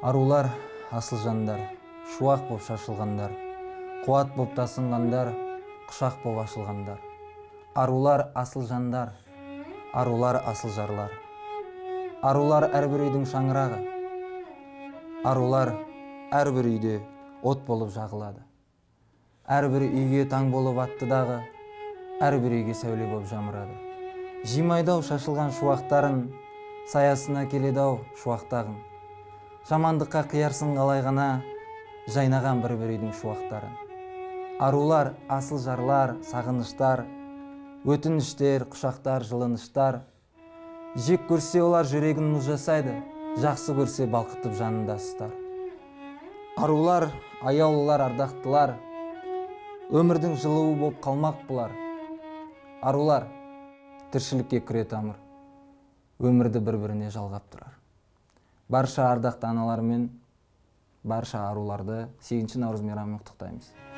Арулар асыл жандар, шуақ боп шашылғандар, қуат боп тасынғандар, құшақ боп ашылғандар. Арулар асыл жандар, арулар асыл жарлар. Арулар әрбір үйдің шаңырағы, арулар әрбір үйде от болып жағылады. Әрбір үйге таң болып атты дағы, әрбір үйге сәуле болып жамырады. Жимайдау шашылған шуақтарын, саясына келедау шуақтағын. Жамандыққа қиярсын қалай ғана, жайнаған бір-бір үйдің шуақтарын. Арулар асыл жарлар, сағыныштар, өтініштер, құшақтар, жылыныштар. Жек көрсе олар жүрегін мұз жасайды, жақсы көрсе балқытып жанында ұстар. Арулар аяулылар, ардақтылар, өмірдің жылуы боп қалмақ бұлар. Арулар тіршілікке күре тамыр, өмірді бір-біріне жалғап тұрар. Барша ардақты аналар мен барша аруларды 8 наурыз мейрамымен құттықтаймыз.